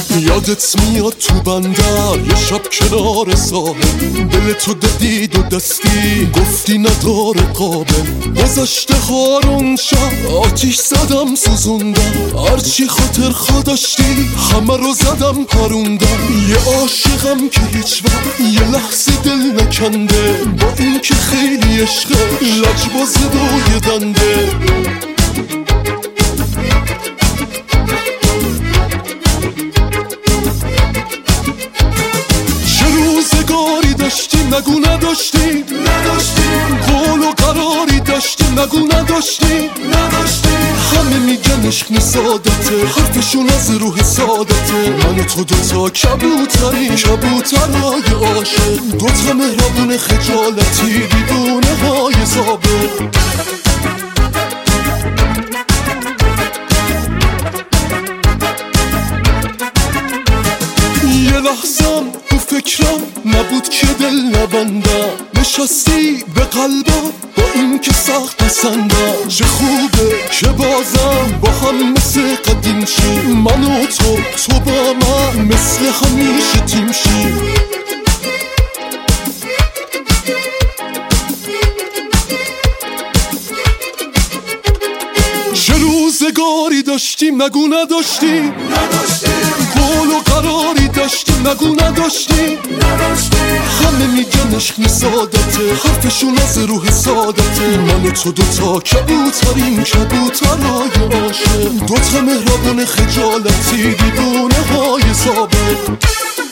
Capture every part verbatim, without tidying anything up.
یادت میاد تو بندر یه شب کنار ساحل، دل تو دادید و دستی گفتی نداره قابل. گذشته هارون شب آتیش زدم سوزوندم، هرچی خاطر خوا داشتی همه رو زدم پروندم. یه عاشقم که هیچ وقت یه لحظه دل نکنده، با این که خیلی عشقه لجباز دوی دنده. روزگاری داشتیم نگو نداشتیم نداشتیم، قول و قراری داشتیم نگو نداشتیم نداشتیم. همه میگن عشق سادته، حرفشون از روح سادته. من و تو دوتا کبوتریم، کبوترهای عاشق، دوتا مهربون خجالتی دیوونه های ضابط. یه لحظم تو فکرم نبود که دل نبندم، نشستی به قلبم با این که سخت پسندم. چه خوبه که بازم با هم مثل قدیم شی، من و تو تو با من مثل همیشه تیم شی. چه روزگاری داشتیم نگو نداشتیم نداشتیم، قول و قراری داشتیم نگو نداشتیم نداشتیم. همه میگن عشق سادته، حرفشون از روح سادته. من و تو دوتا کبوتریم، کبوترهای عاشق، دوتا مهربون خجالتی دیوونه های ضابط.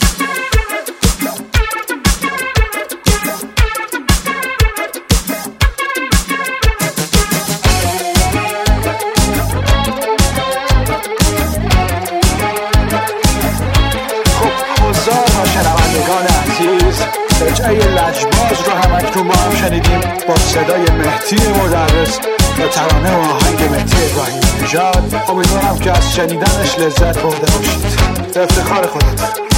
رجعه لجباز رو هم اکنون با هم شنیدیم با صدای مهدی مدرس و ترانه و آهنگ مهدی ابراهیم نژاد. امیدوارم که از شنیدنش لذت برده باشید. به افتخار خودت.